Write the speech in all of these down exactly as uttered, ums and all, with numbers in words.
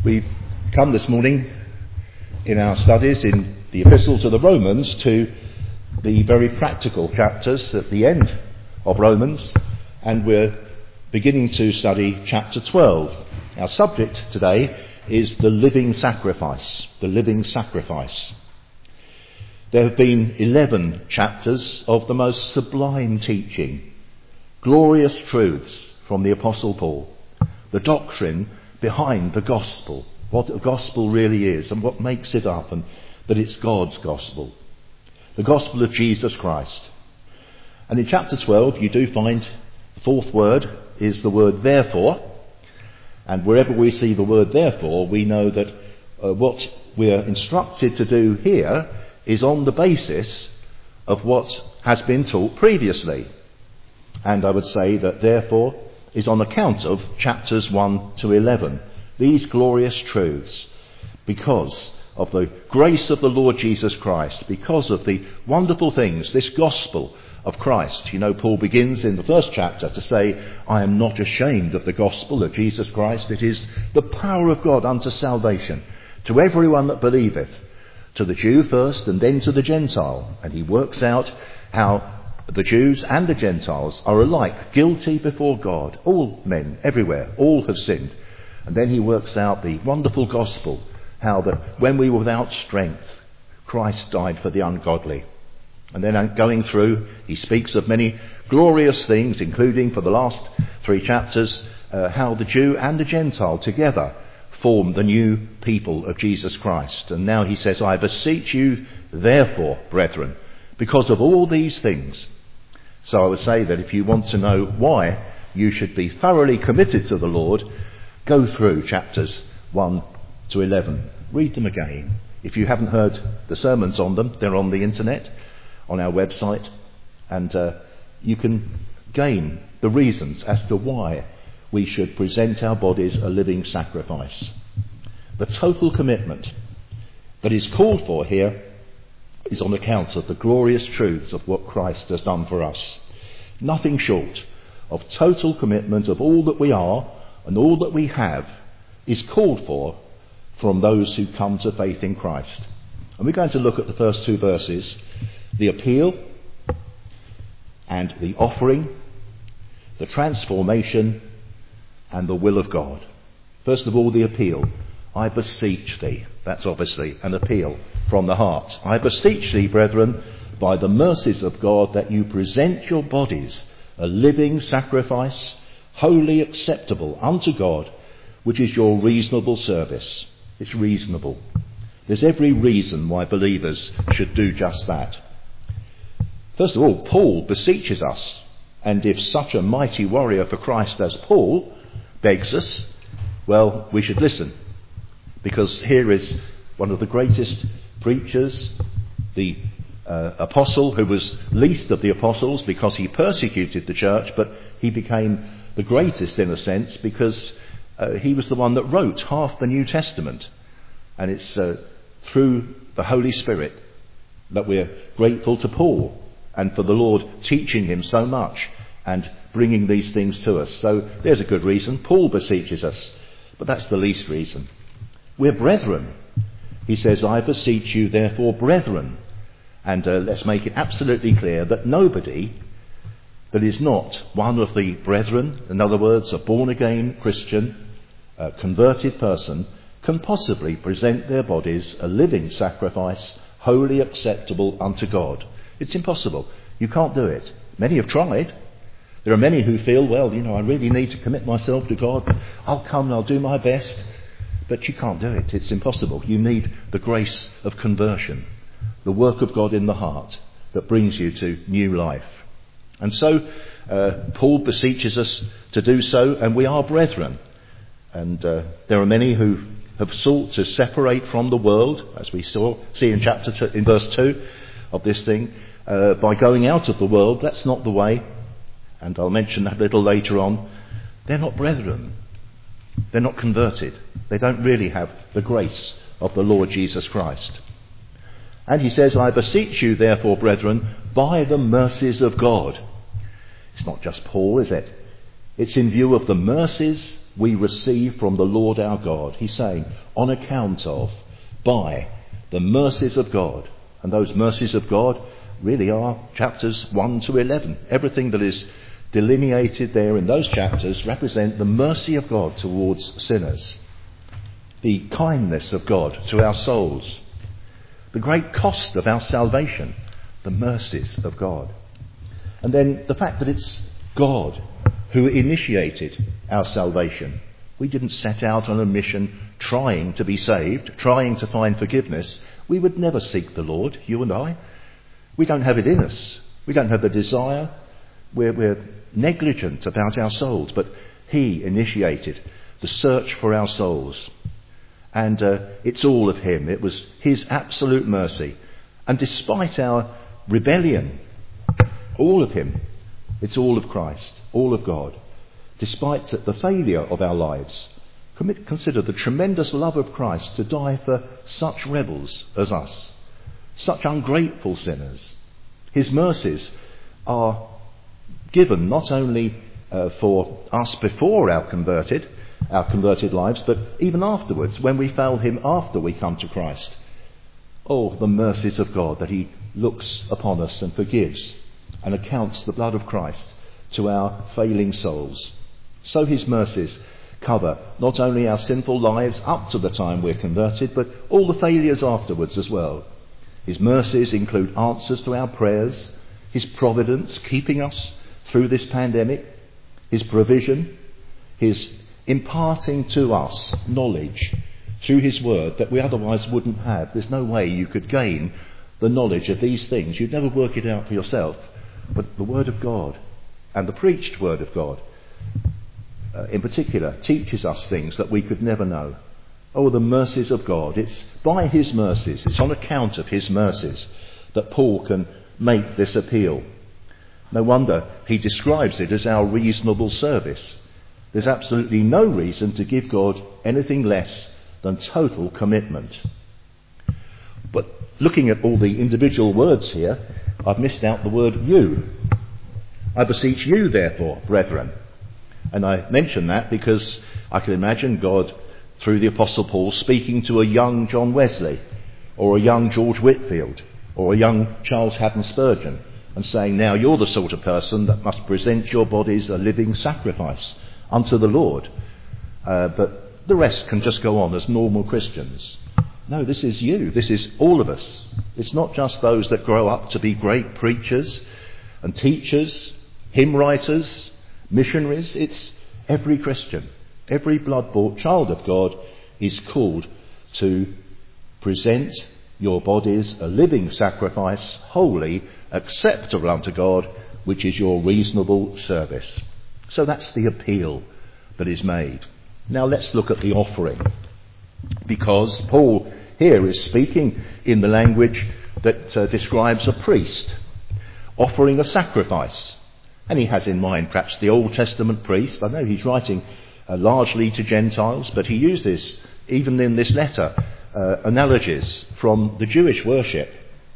We've come this morning in our studies in the Epistle to the Romans to the very practical chapters at the end of Romans, and we're beginning to study chapter twelve. Our subject today is the living sacrifice, the living sacrifice. There have been eleven chapters of the most sublime teaching, glorious truths from the Apostle Paul, the doctrine behind the gospel, what the gospel really is and what makes it up, and that it's God's gospel, the gospel of Jesus Christ. And in chapter twelve you do find the fourth word is the word therefore, and wherever we see the word therefore, we know that uh, what we're instructed to do here is on the basis of what has been taught previously. And I would say that therefore is on account of chapters one to eleven, these glorious truths, because of the grace of the Lord Jesus Christ, because of the wonderful things, this gospel of Christ. You know, Paul begins in the first chapter to say, I am not ashamed of the gospel of Jesus Christ. It is the power of God unto salvation to everyone that believeth, to the Jew first and then to the Gentile. And he works out how the Jews and the Gentiles are alike guilty before God. All men, everywhere, all have sinned. And then he works out the wonderful gospel, how that when we were without strength, Christ died for the ungodly. And then going through, he speaks of many glorious things, including for the last three chapters, uh, how the Jew and the Gentile together form the new people of Jesus Christ. And now he says, I beseech you, therefore, brethren, because of all these things. So I would say that if you want to know why you should be thoroughly committed to the Lord, go through chapters one to eleven. Read them again. If you haven't heard the sermons on them, they're on the internet, on our website, and uh, you can gain the reasons as to why we should present our bodies a living sacrifice. The total commitment that is called for here is on account of the glorious truths of what Christ has done for us. Nothing short of total commitment of all that we are and all that we have is called for from those who come to faith in Christ. And we're going to look at the first two verses, the appeal and the offering, the transformation and the will of God. First of all, the appeal. I beseech thee. That's obviously an appeal from the heart. I beseech thee, brethren, by the mercies of God, that you present your bodies a living sacrifice, wholly acceptable unto God, which is your reasonable service. It's reasonable. There's every reason why believers should do just that. First of all, Paul beseeches us, and if such a mighty warrior for Christ as Paul begs us, well, we should listen. Because here is one of the greatest preachers, the uh, apostle who was least of the apostles because he persecuted the church, but he became the greatest in a sense because uh, he was the one that wrote half the New Testament. And it's uh, through the Holy Spirit that we're grateful to Paul and for the Lord teaching him so much and bringing these things to us. So there's a good reason. Paul beseeches us, but that's the least reason. We're brethren. He says, I beseech you, therefore, brethren. And uh, let's make it absolutely clear that nobody that is not one of the brethren, in other words, a born-again Christian, a converted person, can possibly present their bodies a living sacrifice, wholly acceptable unto God. It's impossible. You can't do it. Many have tried. There are many who feel, well, you know, I really need to commit myself to God. I'll come and I'll do my best. But you can't do it. It's impossible. You need the grace of conversion, the work of God in the heart that brings you to new life. And so uh, Paul beseeches us to do so, and we are brethren. And uh, there are many who have sought to separate from the world, as we saw see in chapter two, in verse two of this thing, uh, by going out of the world. That's not the way. And I'll mention that a little later on. They're not brethren. They're not converted. They don't really have the grace of the Lord Jesus Christ. And he says, I beseech you, therefore, brethren, by the mercies of God. It's not just Paul, is it? It's in view of the mercies we receive from the Lord our God. He's saying, on account of, by the mercies of God. And those mercies of God really are chapters one to eleven. Everything that is delineated there in those chapters represent the mercy of God towards sinners, the kindness of God to our souls, the great cost of our salvation, the mercies of God. And then the fact that it's God who initiated our salvation. We didn't set out on a mission trying to be saved, trying to find forgiveness. We would never seek the Lord, you and I. We don't have it in us. We don't have the desire. We're, we're negligent about our souls, but he initiated the search for our souls. And uh, it's all of him. It was his absolute mercy. And despite our rebellion, all of him, it's all of Christ, all of God. Despite the failure of our lives, consider the tremendous love of Christ to die for such rebels as us, such ungrateful sinners. His mercies are given not only uh, for us before our converted, our converted lives, but even afterwards, when we fail him after we come to Christ. Oh, the mercies of God, that he looks upon us and forgives and accounts the blood of Christ to our failing souls. So his mercies cover not only our sinful lives up to the time we're converted, but all the failures afterwards as well. His mercies include answers to our prayers, his providence keeping us through this pandemic, his provision, his imparting to us knowledge through his word that we otherwise wouldn't have. There's no way you could gain the knowledge of these things. You'd never work it out for yourself. But the word of God and the preached word of God uh, in particular teaches us things that we could never know. Oh, the mercies of God. It's by his mercies, it's on account of his mercies that Paul can make this appeal. No wonder he describes it as our reasonable service. There's absolutely no reason to give God anything less than total commitment. But looking at all the individual words here, I've missed out the word you. I beseech you, therefore, brethren. And I mention that because I can imagine God, through the Apostle Paul, speaking to a young John Wesley, or a young George Whitefield, or a young Charles Haddon Spurgeon, and saying, now you're the sort of person that must present your bodies a living sacrifice unto the Lord. Uh, but the rest can just go on as normal Christians. No, this is you. This is all of us. It's not just those that grow up to be great preachers and teachers, hymn writers, missionaries. It's every Christian. Every blood-bought child of God is called to present your bodies a living sacrifice, holy, acceptable unto God, which is your reasonable service. So that's the appeal that is made. Now let's look at the offering, because Paul here is speaking in the language that uh, describes a priest offering a sacrifice. And he has in mind perhaps the Old Testament priest. I know he's writing uh, largely to Gentiles, but he uses, even in this letter, uh, analogies from the Jewish worship.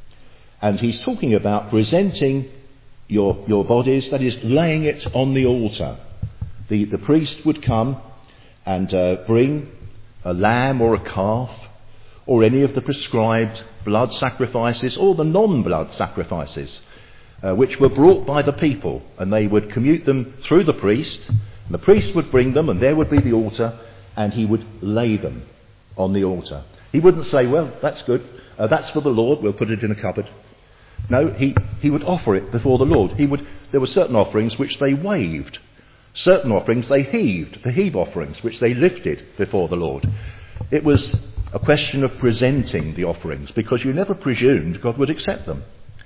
And he's talking about presenting your, your bodies, that is, laying it on the altar. The, the priest would come and uh, bring a lamb or a calf, or any of the prescribed blood sacrifices, or the non-blood sacrifices, uh, which were brought by the people, and they would commute them through the priest, and the priest would bring them, and there would be the altar, and he would lay them on the altar. He wouldn't say, well, that's good, uh, that's for the Lord, we'll put it in a cupboard. No, he, he would offer it before the Lord. He would. There were certain offerings which they waved. Certain offerings they heaved, the heave offerings, which they lifted before the Lord. It was a question of presenting the offerings, because you never presumed God would accept them.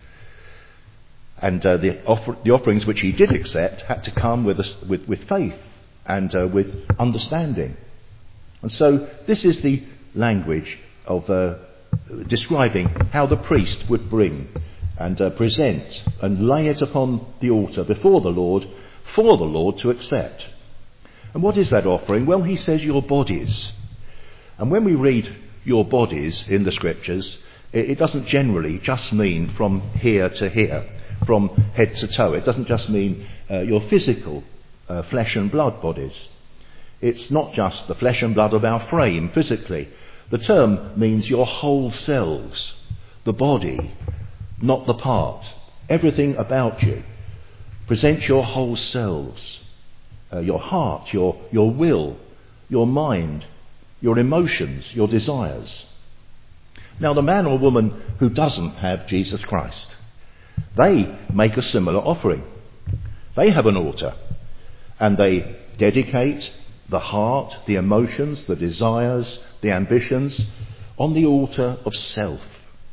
And uh, the, offer, the offerings which he did accept had to come with, a, with, with faith and uh, with understanding. And so this is the language of uh, describing how the priest would bring and uh, present and lay it upon the altar before the Lord, for the Lord to accept. And what is that offering? Well, he says your bodies. And when we read your bodies in the scriptures, it, it doesn't generally just mean from here to here, from head to toe. It doesn't just mean uh, your physical uh, flesh and blood bodies. It's not just the flesh and blood of our frame physically. The term means your whole selves, the body, not the part, everything about you. Present your whole selves, uh, your heart, your, your will, your mind, your emotions, your desires. Now, the man or woman who doesn't have Jesus Christ, they make a similar offering. They have an altar, and they dedicate the heart, the emotions, the desires, the ambitions on the altar of self.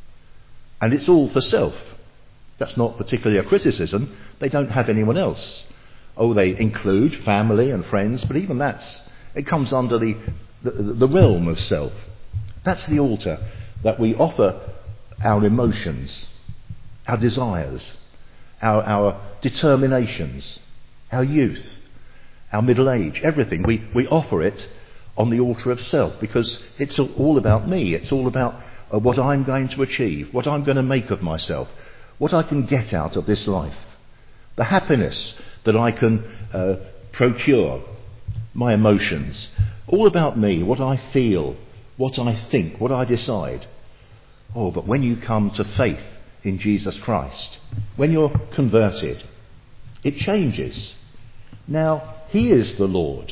And it's all for self. That's not particularly a criticism. They don't have anyone else. Oh, they include family and friends, but even that's, it comes under the, the, the realm of self. That's the altar that we offer our emotions, our desires, our, our determinations, our youth, our middle age, everything. We, we offer it on the altar of self because it's all about me. It's all about uh, what I'm going to achieve, what I'm going to make of myself, what I can get out of this life, the happiness that I can uh, procure, my emotions, all about me, what I feel, what I think, what I decide. Oh, but when you come to faith in Jesus Christ, when you're converted, it changes. Now, he is the Lord,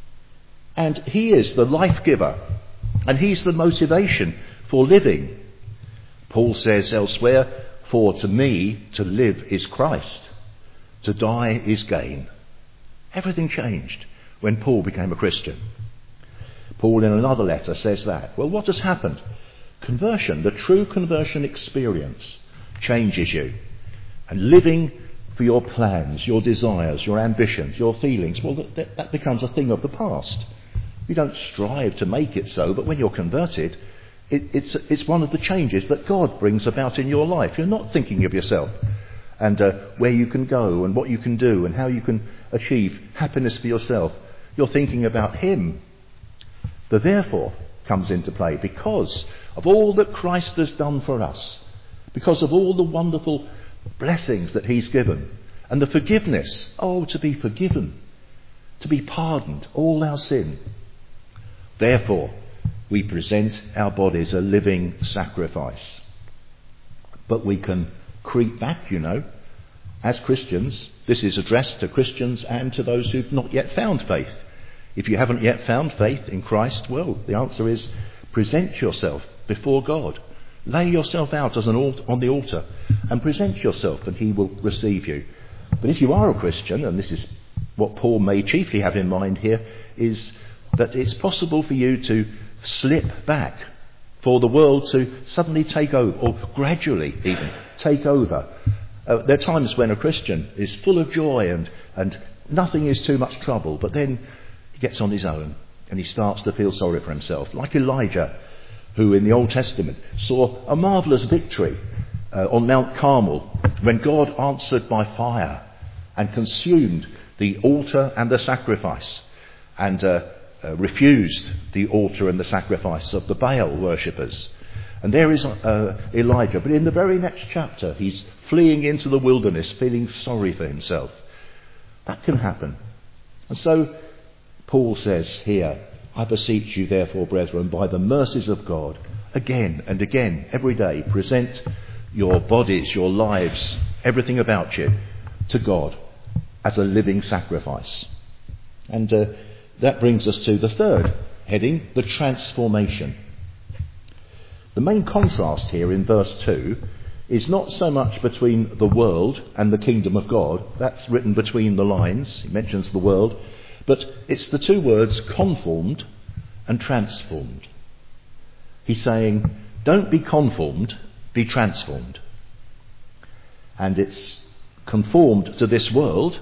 and he is the life giver, and he's the motivation for living. Paul says elsewhere, for to me to live is Christ, to die is gain. Everything changed when Paul became a Christian. Paul in another letter says that. Well, what has happened? Conversion, the true conversion experience, changes you. And living for your plans, your desires, your ambitions, your feelings, well, that, that becomes a thing of the past. You don't strive to make it so, but when you're converted, it, it's, it's one of the changes that God brings about in your life. You're not thinking of yourself and uh, where you can go and what you can do and how you can achieve happiness for yourself. You're thinking about him. The therefore comes into play because of all that Christ has done for us, because of all the wonderful blessings that he's given, and the forgiveness, oh, to be forgiven, to be pardoned, all our sin. Therefore, we present our bodies a living sacrifice. But we can creep back, you know, as Christians. This is addressed to Christians and to those who've not yet found faith. If you haven't yet found faith in Christ, well, the answer is present yourself before God. Lay yourself out as an alt- on the altar and present yourself and he will receive you. But if you are a Christian, and this is what Paul may chiefly have in mind here, is that it's possible for you to slip back, for the world to suddenly take over, or gradually even take over. Uh, there are times when a Christian is full of joy and, and nothing is too much trouble, but then he gets on his own and he starts to feel sorry for himself, like Elijah, who in the Old Testament saw a marvellous victory uh, on Mount Carmel when God answered by fire and consumed the altar and the sacrifice and uh, uh, refused the altar and the sacrifice of the Baal worshippers. And there is uh, Elijah, but in the very next chapter he's fleeing into the wilderness feeling sorry for himself. That can happen. And so Paul says here, I beseech you therefore, brethren, by the mercies of God, again and again, every day, present your bodies, your lives, everything about you, to God as a living sacrifice. And uh, that brings us to the third heading, the transformation. The main contrast here in verse two is not so much between the world and the kingdom of God. That's written between the lines. He mentions the world. But it's the two words conformed and transformed. He's saying, don't be conformed, be transformed. And it's conformed to this world,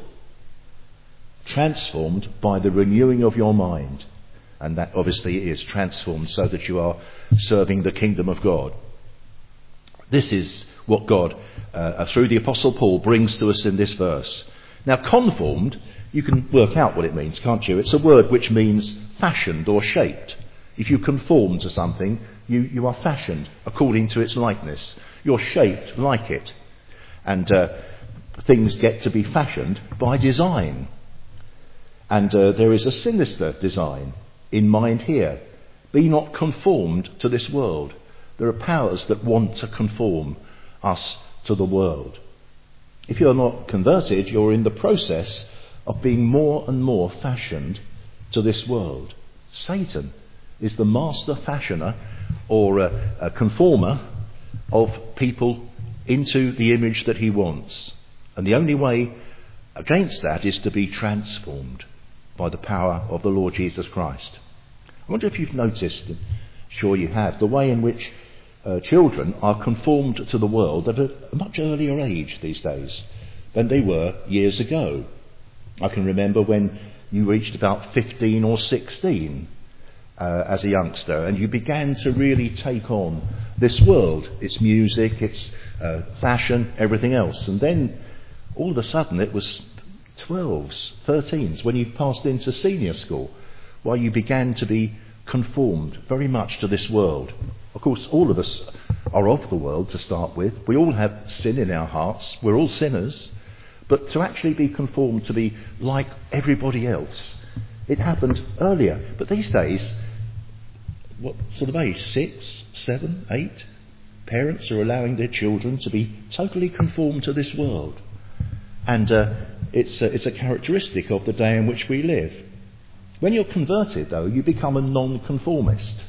transformed by the renewing of your mind. And that obviously is transformed so that you are serving the kingdom of God. This is what God, uh, through the Apostle Paul, brings to us in this verse. Now, conformed, you can work out what it means, can't you? It's a word which means fashioned or shaped. If you conform to something, you, you are fashioned according to its likeness. You're shaped like it. And uh, things get to be fashioned by design. And uh, there is a sinister design in mind here. Be not conformed to this world. There are powers that want to conform us to the world. If you're not converted, you're in the process of being more and more fashioned to this world. Satan is the master fashioner or a, a conformer of people into the image that he wants. And the only way against that is to be transformed by the power of the Lord Jesus Christ. I wonder if you've noticed, and sure you have, the way in which uh, children are conformed to the world at a, a much earlier age these days than they were years ago. I can remember when you reached about fifteen or sixteen uh, as a youngster, and you began to really take on this world, its music, its uh, fashion, everything else. And then all of a sudden it was twelves, thirteens, when you passed into senior school, while you began to be conformed very much to this world. Of course, all of us are of the world to start with. We all have sin in our hearts. We're all sinners. But to actually be conformed, to be like everybody else, it happened earlier. But these days, what sort of age? Six, seven, eight? Parents are allowing their children to be totally conformed to this world. And uh, it's, a, it's a characteristic of the day in which we live. When you're converted, though, you become a non-conformist.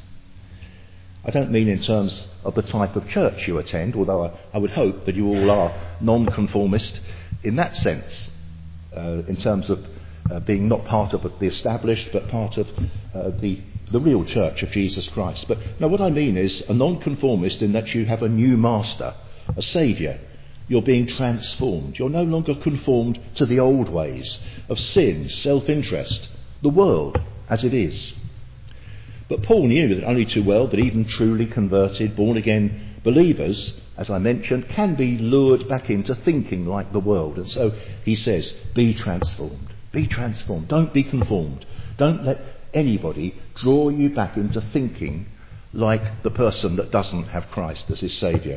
I don't mean in terms of the type of church you attend, although I, I would hope that you all are non-conformist in that sense, uh, in terms of uh, being not part of the established, but part of uh, the, the real church of Jesus Christ. But no, what I mean is a non-conformist in that you have a new master, a saviour. You're being transformed. You're no longer conformed to the old ways of sin, self-interest, the world as it is. But Paul knew that only too well that even truly converted, born-again believers, as I mentioned, can be lured back into thinking like the world. And so he says, be transformed. Be transformed. Don't be conformed. Don't let anybody draw you back into thinking like the person that doesn't have Christ as his saviour.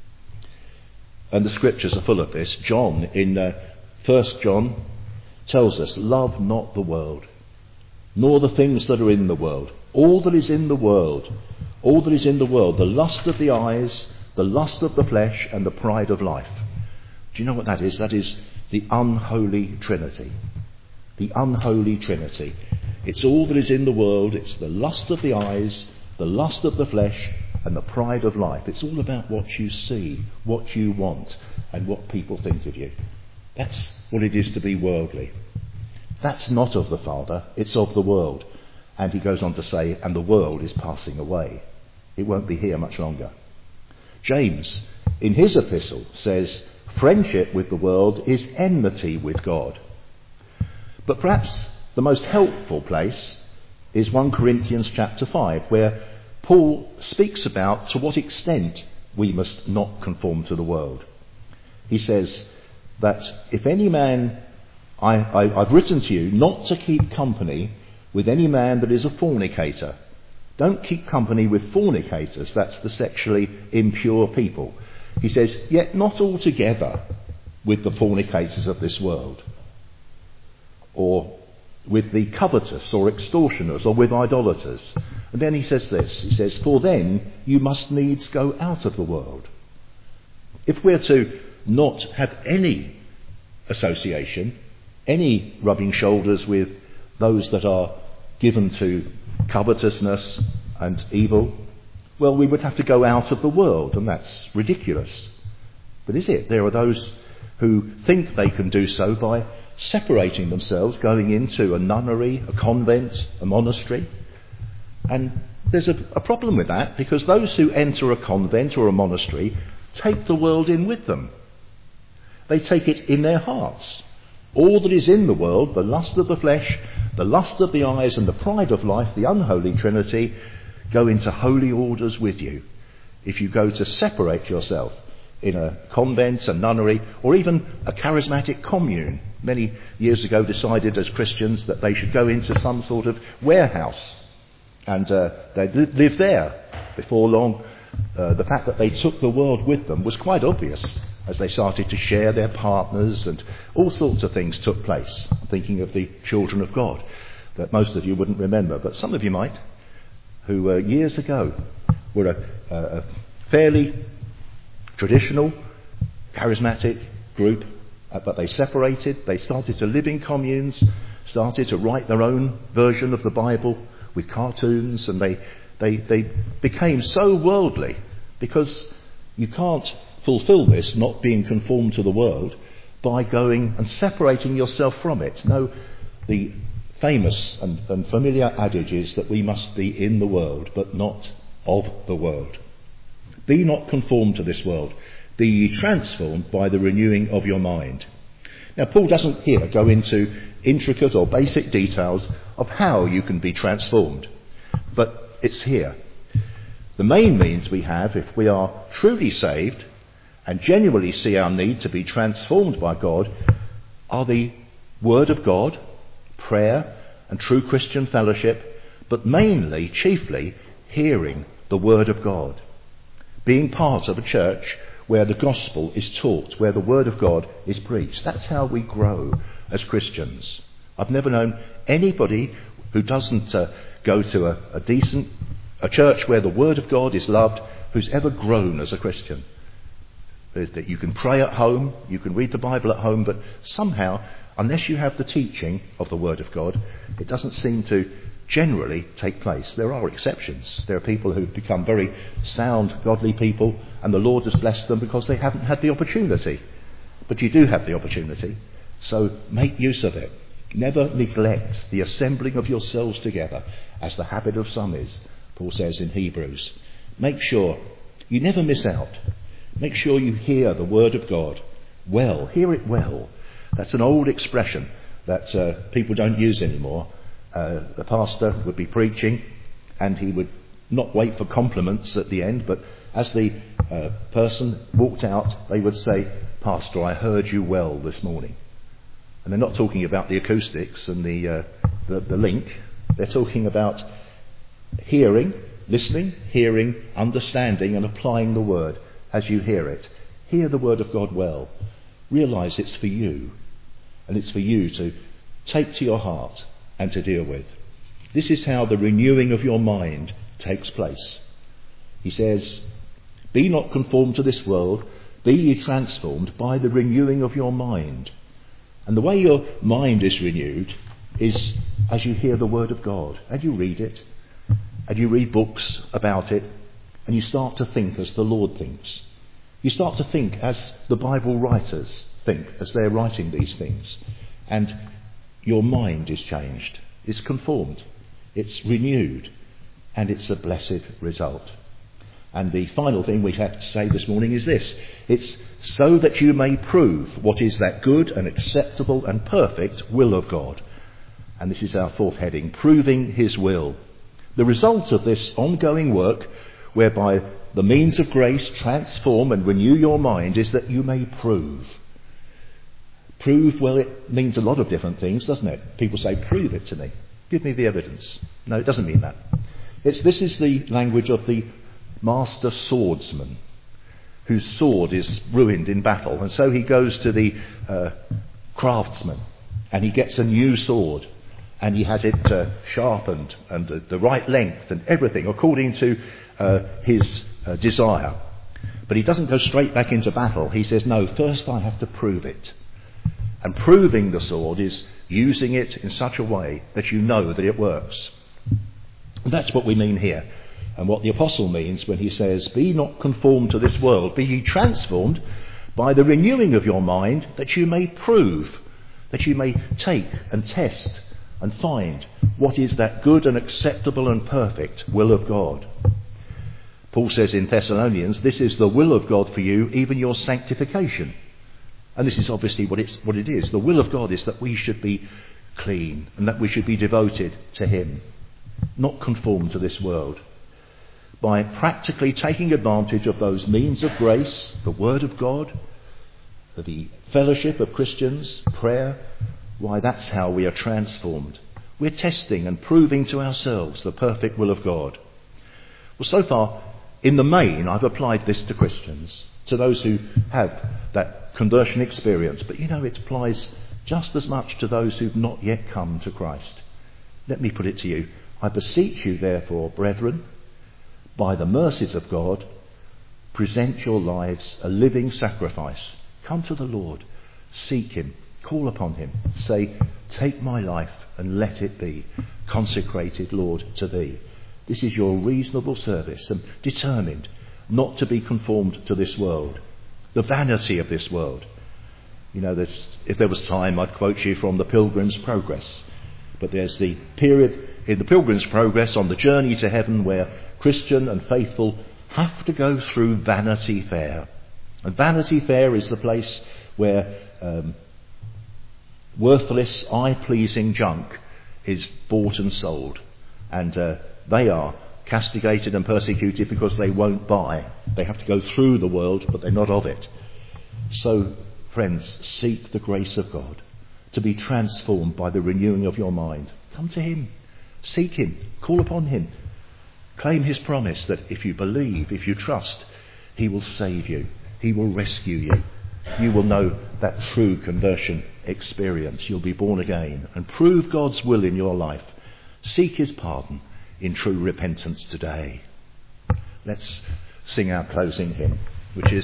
And the scriptures are full of this. John, in uh, First John, tells us, love not the world, nor the things that are in the world. All that is in the world, all that is in the world, the lust of the eyes, the lust of the flesh, and the pride of life. Do you know what that is? That is the unholy Trinity. The unholy Trinity. It's all that is in the world. It's the lust of the eyes, the lust of the flesh, and the pride of life. It's all about what you see, what you want, and what people think of you. That's what it is to be worldly. That's not of the Father, it's of the world. And he goes on to say, and the world is passing away. It won't be here much longer. James, in his epistle, says, friendship with the world is enmity with God. But perhaps the most helpful place is First Corinthians chapter five, where Paul speaks about to what extent we must not conform to the world. He says that if any man, I, I, I've written to you not to keep company with any man that is a fornicator. Don't keep company with fornicators, that's the sexually impure people. He says, yet not altogether with the fornicators of this world, or with the covetous or extortioners, or with idolaters. And then he says this, he says, for then you must needs go out of the world. If we're to not have any association, any rubbing shoulders with those that are given to covetousness and evil, well, we would have to go out of the world, and that's ridiculous. But is it? There are those who think they can do so by separating themselves, going into a nunnery, a convent, a monastery. And there's a, a problem with that, because those who enter a convent or a monastery take the world in with them. They take it in their hearts. All that is in the world, the lust of the flesh, the lust of the eyes, and the pride of life, the unholy Trinity, go into holy orders with you. If you go to separate yourself in a convent, a nunnery, or even a charismatic commune, many years ago decided as Christians that they should go into some sort of warehouse and uh, they'd live there. Before long, uh, the fact that they took the world with them was quite obvious. as they started to share their partners, and all sorts of things took place. I'm thinking of the children of God that most of you wouldn't remember, but some of you might, who uh, years ago were a, a, a fairly traditional, charismatic group, uh, but they separated, they started to live in communes, started to write their own version of the Bible with cartoons, and they, they, they became so worldly, because you can't fulfill this, not being conformed to the world, by going and separating yourself from it. No, the famous and, and familiar adage is that we must be in the world, but not of the world. Be not conformed to this world. Be ye transformed by the renewing of your mind. Now, Paul doesn't here go into intricate or basic details of how you can be transformed, but it's here. The main means we have, if we are truly saved and genuinely see our need to be transformed by God, are the Word of God, prayer and true Christian fellowship, but mainly, chiefly, hearing the Word of God. Being part of a church where the gospel is taught, where the Word of God is preached. That's how we grow as Christians. I've never known anybody who doesn't uh, go to a, a decent, a church where the Word of God is loved, who's ever grown as a Christian. That you can pray at home, you can read the Bible at home, but somehow, unless you have the teaching of the Word of God, it doesn't seem to generally take place. There are exceptions. There are people who've become very sound, godly people, and the Lord has blessed them because they haven't had the opportunity. But you do have the opportunity, so make use of it. Never neglect the assembling of yourselves together, as the habit of some is, Paul says in Hebrews. Make sure you never miss out. Make sure you hear the Word of God well. Hear it well. That's an old expression that uh, people don't use anymore. Uh, the pastor would be preaching and he would not wait for compliments at the end, but as the uh, person walked out, they would say, "Pastor, I heard you well this morning." And they're not talking about the acoustics and the, uh, the, the link. They're talking about hearing, listening, hearing, understanding and applying the Word as you hear it. Hear the Word of God well. Realise it's for you, and it's for you to take to your heart and to deal with. This is how the renewing of your mind takes place. He says, "Be not conformed to this world, be ye transformed by the renewing of your mind." And the way your mind is renewed is as you hear the Word of God, and you read it, and you read books about it, and you start to think as the Lord thinks. You start to think as the Bible writers think as they're writing these things. And your mind is changed. It's conformed. It's renewed. And it's a blessed result. And the final thing we have to say this morning is this. It's so that you may prove what is that good and acceptable and perfect will of God. And this is our fourth heading, proving his will. The result of this ongoing work, whereby the means of grace transform and renew your mind, is that you may prove. Prove, well, it means a lot of different things, doesn't it? People say, "Prove it to me. Give me the evidence." No, it doesn't mean that. It's, this is the language of the master swordsman, whose sword is ruined in battle. And so he goes to the uh, craftsman, and he gets a new sword. And he has it uh, sharpened and the, the right length and everything according to uh, his uh, desire. But he doesn't go straight back into battle. He says, "No, first I have to prove it." And proving the sword is using it in such a way that you know that it works. And that's what we mean here. And what the apostle means when he says, "Be not conformed to this world, be ye transformed by the renewing of your mind, that you may prove," that you may take and test and find what is that good and acceptable and perfect will of God. Paul says in Thessalonians, "This is the will of God for you, even your sanctification." And this is obviously what it's what it is. The will of God is that we should be clean and that we should be devoted to him, not conformed to this world. By practically taking advantage of those means of grace, the Word of God, the fellowship of Christians, prayer, why, that's how we are transformed. We're testing and proving to ourselves the perfect will of God. Well, so far, in the main, I've applied this to Christians, to those who have that conversion experience. But you know, it applies just as much to those who've not yet come to Christ. Let me put it to you. I beseech you, therefore, brethren, by the mercies of God, present your lives a living sacrifice. Come to the Lord. Seek him. Call upon him. Say, take my life and let it be consecrated, Lord, to thee. This is your reasonable service, and determined not to be conformed to this world, the vanity of this world. You know, there's, if there was time, I'd quote you from the Pilgrim's Progress. But there's the period in the Pilgrim's Progress on the journey to heaven where Christian and faithful have to go through Vanity Fair. And Vanity Fair is the place where um, worthless, eye-pleasing junk is bought and sold. And uh, they are castigated and persecuted because they won't buy. They have to go through the world, but they're not of it. So, friends, seek the grace of God to be transformed by the renewing of your mind. Come to him. Seek him. Call upon him. Claim his promise that if you believe, if you trust, he will save you. He will rescue you. You will know that true conversion experience. You'll be born again and prove God's will in your life. Seek his pardon in true repentance today. Let's sing our closing hymn, which is